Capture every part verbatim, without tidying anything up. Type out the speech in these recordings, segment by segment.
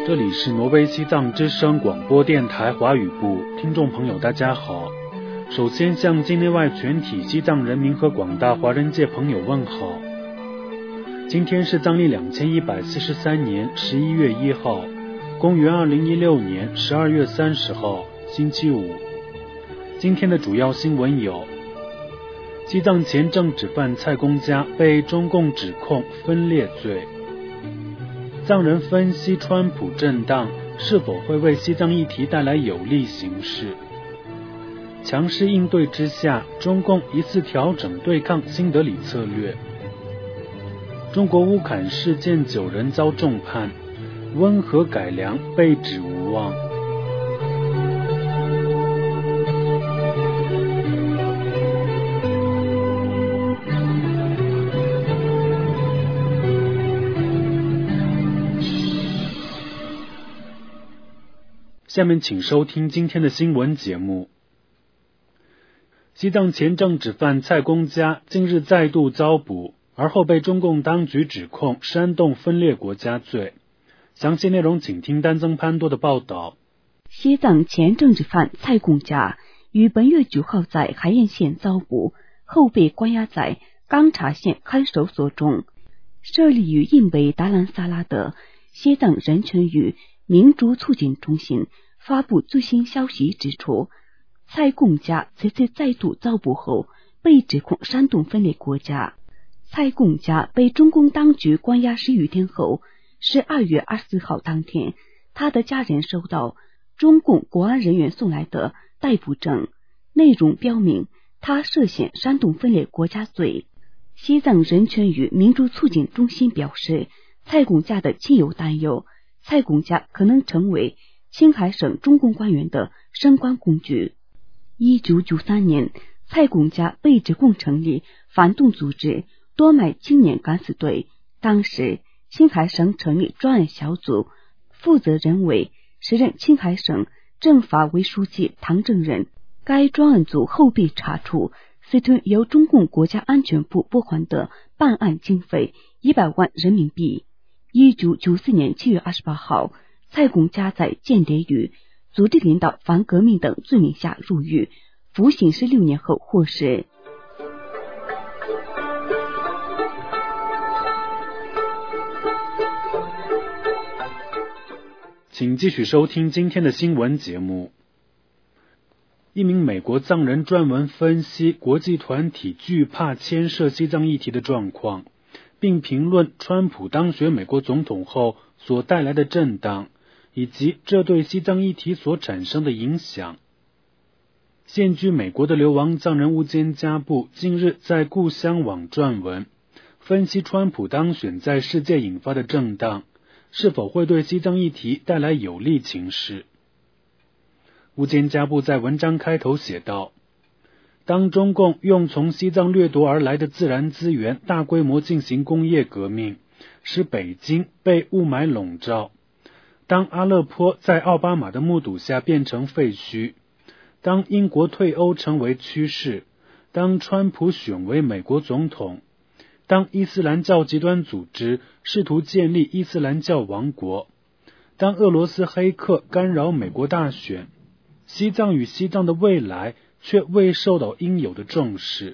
这里是挪威西藏之声广播电台华语部，听众朋友大家好。首先向境内外全体西藏人民和广大华人界朋友问好。今天是藏历两千一百四十三年十一月一号，公元二零一六年十二月三十号，星期五。今天的主要新闻有：西藏前政治犯蔡公家被中共指控分裂罪。藏人分析川普震荡是否会为西藏议题带来有利形势。强势应对之下，中共疑似调整对抗新德里策略。中国乌坎事件九人遭重判，温和改良被指无望。下面请收听今天的新闻节目。西藏前政治犯蔡公家近日再度遭捕，而后被中共当局指控煽动分裂国家罪。详细内容请听丹增潘多的报道。 西藏前政治犯蔡公家于本月九号在海晏县遭捕，后被关押在刚察县看守所中。设立于印北达兰萨拉的西藏人权与民主促进中心发布最新消息指出，蔡公家此次再度遭捕后被指控煽动分裂国家。蔡公家被中共当局关押十余天后，十二月二十四号当天，他的家人收到中共国安人员送来的逮捕证，内容标明他涉嫌煽动分裂国家罪。西藏人权与民主促进中心表示，蔡公家的亲友担忧蔡公家可能成为青海省中共官员的升官工具。一九九三年，蔡公家被指控成立反动组织多麦青年敢死队，当时青海省成立专案小组，负责人为时任青海省政法委书记唐正仁。该专案组后被查处，私吞由中共国家安全部拨款的办案经费一百万人民币。一九九四年七月二十八号，蔡公家在间谍与组织领导反革命等罪名下入狱，服刑十六年后获释。 请继续收听今天的新闻节目。一名美国藏人撰文分析国际团体惧怕牵涉西藏议题的状况，并评论川普当选美国总统后所带来的震荡，以及这对西藏议题所产生的影响。现居美国的流亡藏人乌坚加布近日在故乡网撰文，分析川普当选在世界引发的震荡是否会对西藏议题带来有利情势。乌坚加布在文章开头写道：当中共用从西藏掠夺而来的自然资源大规模进行工业革命，使北京被雾霾笼罩；当阿勒颇在奥巴马的目睹下变成废墟；当英国退欧成为趋势；当川普选为美国总统；当伊斯兰教极端组织试图建立伊斯兰教王国；当俄罗斯黑客干扰美国大选，西藏与西藏的未来却未受到应有的重视。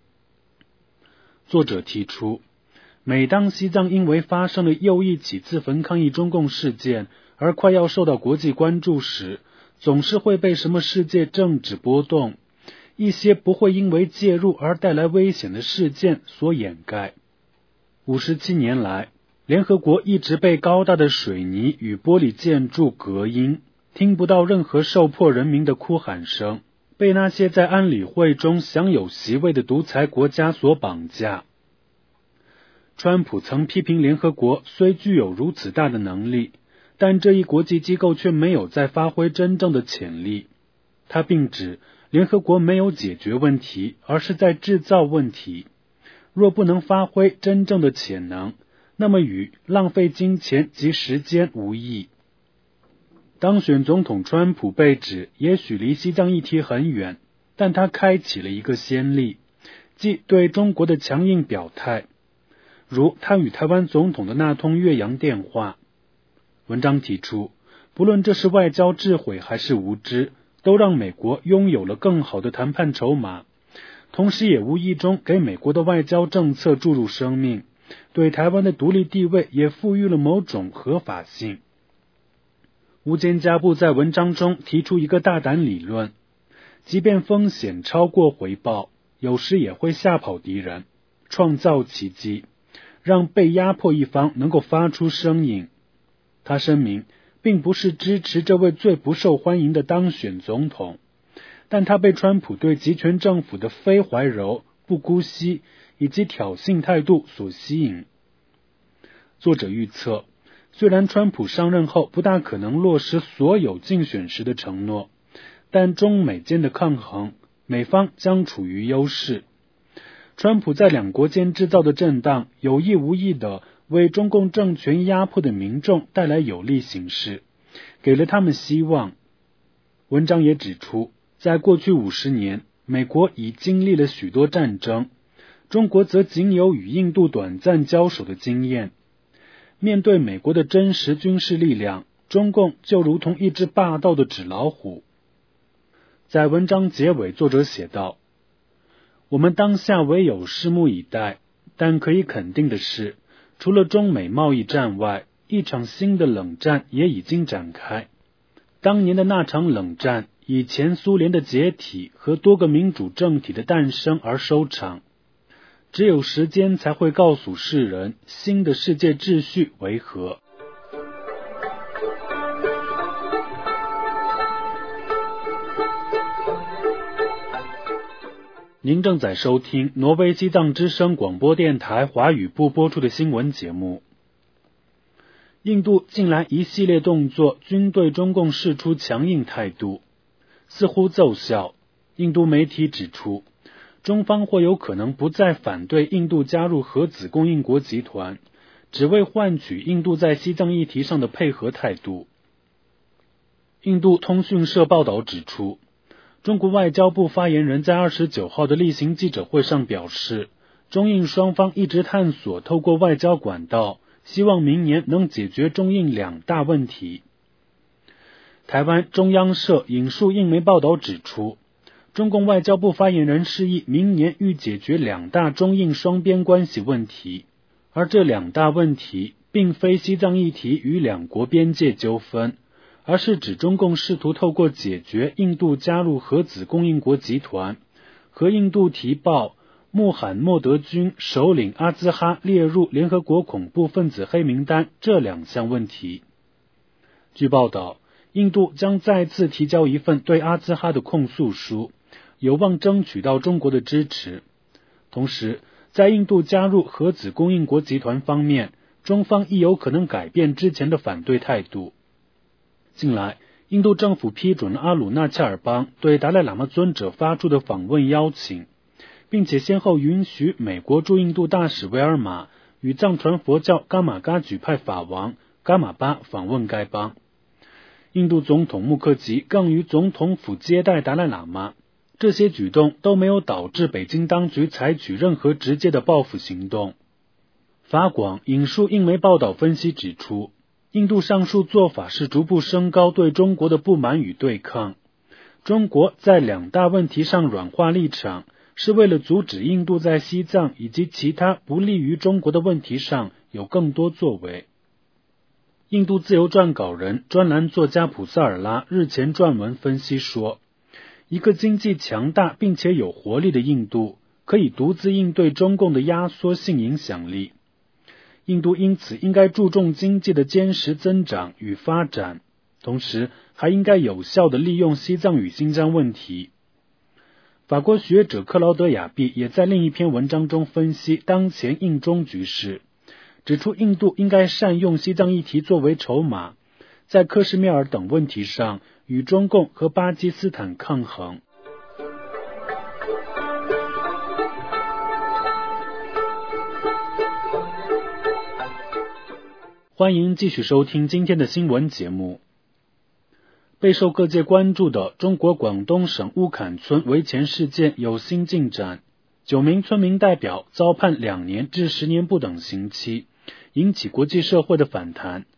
作者提出，每当西藏因为发生了又一起自焚抗议中共事件而快要受到国际关注时，总是会被什么世界政治波动，一些不会因为介入而带来危险的事件所掩盖。五十七年来，联合国一直被高大的水泥与玻璃建筑隔音，听不到任何受迫人民的哭喊声，被那些在安理会中享有席位的独裁国家所绑架。川普曾批评联合国虽具有如此大的能力，但这一国际机构却没有在发挥真正的潜力。他并指联合国没有解决问题，而是在制造问题。若不能发挥真正的潜能，那么与浪费金钱及时间无异。当选总统川普被指也许离西藏议题很远，但他开启了一个先例，即对中国的强硬表态，如他与台湾总统的那通越洋电话。 文章提出，不论这是外交智慧还是无知，都让美国拥有了更好的谈判筹码，同时也无意中给美国的外交政策注入生命，对台湾的独立地位也赋予了某种合法性。吴坚家部在文章中提出一个大胆理论，即便风险超过回报，有时也会吓跑敌人，创造奇迹，让被压迫一方能够发出声音。他声明，并不是支持这位最不受欢迎的当选总统，但他被川普对集权政府的非怀柔、不姑息以及挑衅态度所吸引。作者预测，虽然川普上任后不大可能落实所有竞选时的承诺，但中美间的抗衡，美方将处于优势。川普在两国间制造的震荡，有意无意地为中共政权压迫的民众带来有利形势，给了他们希望。文章也指出，在过去五十年，美国已经历了许多战争，中国则仅有与印度短暂交手的经验。面对美国的真实军事力量，中共就如同一只霸道的纸老虎。在文章结尾，作者写道，我们当下唯有拭目以待，但可以肯定的是，除了中美贸易战外，一场新的冷战也已经展开。当年的那场冷战以前苏联的解体和多个民主政体的诞生而收场。只有时间才会告诉世人新的世界秩序为何。您正在收听挪威西藏之声广播电台华语部播出的新闻节目。印度近来一系列动作均对中共释出强硬态度，似乎奏效。印度媒体指出，中方或有可能不再反对印度加入核子供应国集团，只为换取印度在西藏议题上的配合态度。印度通讯社报道指出，中国外交部发言人在二十九号的例行记者会上表示，中印双方一直探索透过外交管道，希望明年能解决中印两大问题。台湾中央社引述印媒报道指出，中共外交部发言人示意明年欲解决两大中印双边关系问题，而这两大问题并非西藏议题与两国边界纠纷，而是指中共试图透过解决印度加入核子供应国集团和印度提报穆罕默德军首领阿兹哈列入联合国恐怖分子黑名单这两项问题。据报道，印度将再次提交一份对阿兹哈的控诉书，有望争取到中国的支持。同时，在印度加入核子供应国集团方面，中方亦有可能改变之前的反对态度。近来，印度政府批准了阿鲁纳恰尔邦对达赖喇嘛尊者发出的访问邀请，并且先后允许美国驻印度大使维尔玛与藏传佛教噶玛噶举派法王噶玛巴访问该邦。印度总统穆克吉更于总统府接待达赖喇嘛，这些举动都没有导致北京当局采取任何直接的报复行动。法广引述印媒报道分析指出，印度上述做法是逐步升高对中国的不满与对抗。中国在两大问题上软化立场，是为了阻止印度在西藏以及其他不利于中国的问题上有更多作为。印度自由撰稿人、专栏作家普萨尔拉日前撰文分析说，一个经济强大并且有活力的印度，可以独自应对中共的压缩性影响力。印度因此应该注重经济的坚实增长与发展，同时还应该有效地利用西藏与新疆问题。法国学者克劳德亚毕也在另一篇文章中分析当前印中局势，指出印度应该善用西藏议题作为筹码，在克什米尔等问题上与中共和巴基斯坦抗衡。欢迎继续收听今天的新闻节目。备受各界关注的中国广东省乌坎村围钱事件有新进展，九名村民代表遭判两年至十年不等刑期，引起国际社会的反弹。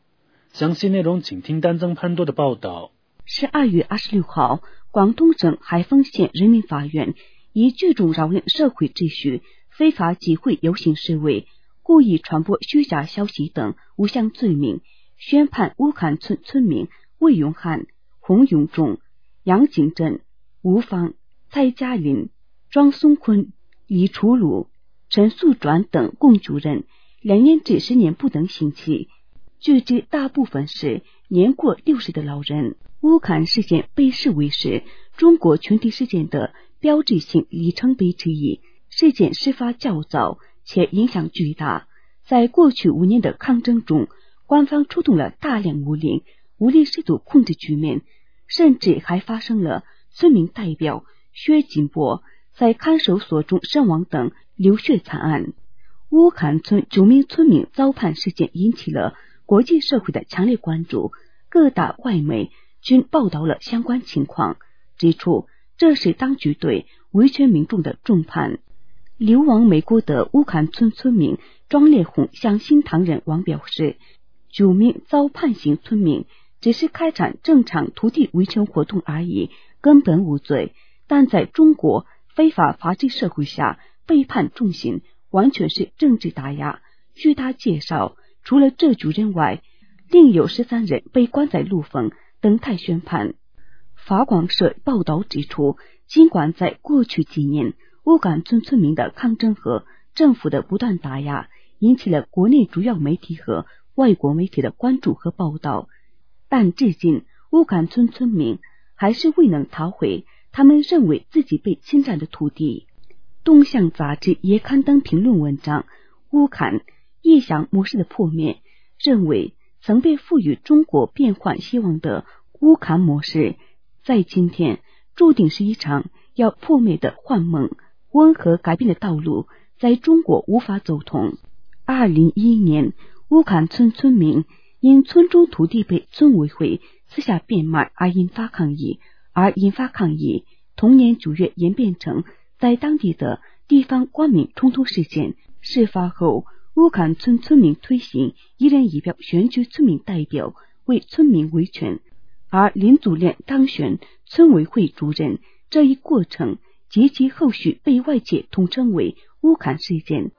详细内容请听丹增潘多的报道。 十二月二十六号，广东省海丰县人民法院以聚众扰乱社会秩序、非法集会游行示威、故意传播虚假消息等五项罪名，宣判乌坎村村民魏永汉、洪永仲、杨景镇、吴芳、蔡嘉林、庄松坤、李楚鲁、陈素转等共九人，两年至十年不等刑期。据知大部分是年过六十的老人。乌坎事件被视为是中国群体事件的标志性里程碑之一，事件事发较早且影响巨大。在过去五年的抗争中，官方出动了大量武力，武力试图控制局面，甚至还发生了村民代表薛金波在看守所中身亡等流血惨案。乌坎村九名村民遭判事件引起了国际社会的强烈关注，各大外媒均报道了相关情况，指出这是当局对维权民众的重判。流亡美国的乌坎村村民庄烈宏向新唐人网表示，九名遭判刑村民只是开展正常土地维权活动而已，根本无罪，但在中国非法法治社会下被判重刑完全是政治打压。据他介绍，除了这九人外，另有十三人被关在陆丰等待宣判。法广社报道指出，尽管在过去几年乌坎村村民的抗争和政府的不断打压引起了国内主要媒体和外国媒体的关注和报道，但至今乌坎村村民还是未能讨回他们认为自己被侵占的土地。东向杂志也刊登评论文章《乌坎臆想模式的破灭》，认为曾被赋予中国变换希望的乌坎模式，在今天注定是一场要破灭的幻梦。温和改变的道路在中国无法走通。二零一一年，乌坎村村民因村中土地被村委会私下变卖而引发抗议，而引发抗议同年九月演变成在当地的地方官民冲突事件。事发后，乌坎村村民推行一人一票选举村民代表，为村民维权，而林祖练当选村委会主任。这一过程及其后续被外界统称为乌坎事件。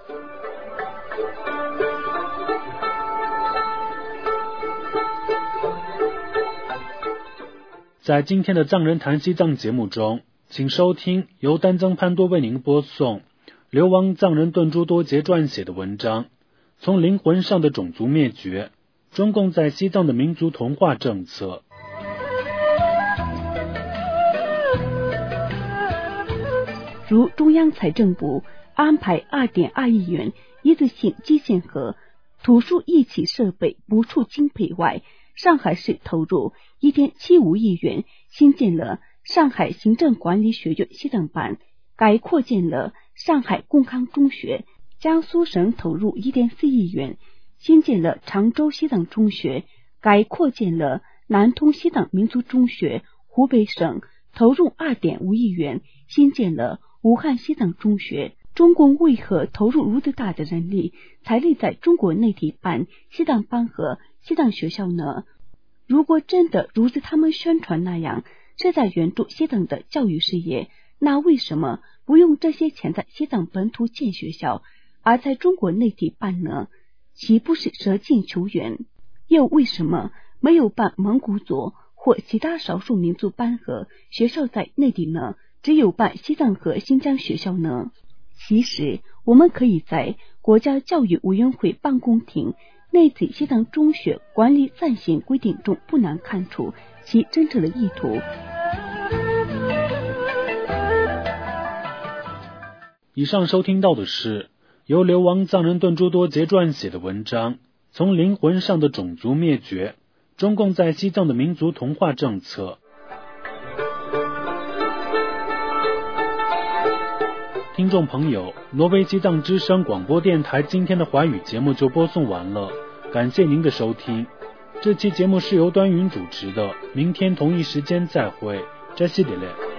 在今天的藏人谈西藏节目中，请收听由丹增潘多为您播送流亡藏人顿珠多杰撰写的文章《从灵魂上的种族灭绝：中共在西藏的民族同化政策》。 如中央财政部安排 二点二亿元一次性基建和图书译启设备补助经费外，上海市投入 一点七五亿元新建了上海行政管理学院西藏班，改扩建了上海共康中学。江苏省投入 一点四亿元新建了常州西藏中学，改扩建了南通西藏民族中学。湖北省投入 二点五亿元新建了武汉西藏中学。中共为何投入如此大的人力财力在中国内地办西藏班和西藏学校呢？如果真的如此他们宣传那样是在援助西藏的教育事业，那为什么不用这些钱在西藏本土建学校，而在中国内地办呢？岂不是舍近求远？又为什么没有办蒙古族或其他少数民族班和学校在内地呢？只有办西藏和新疆学校呢？其实我们可以在国家教育委员会办公厅内地西藏中学管理暂行规定中不难看出其真正的意图。 以上收听到的是由流亡藏人顿珠多杰撰写的文章《从灵魂上的种族灭绝：中共在西藏的民族同化政策》。听众朋友，挪威西藏之声广播电台今天的华语节目就播送完了，感谢您的收听。这期节目是由端云主持的，明天同一时间再会，扎西里勒。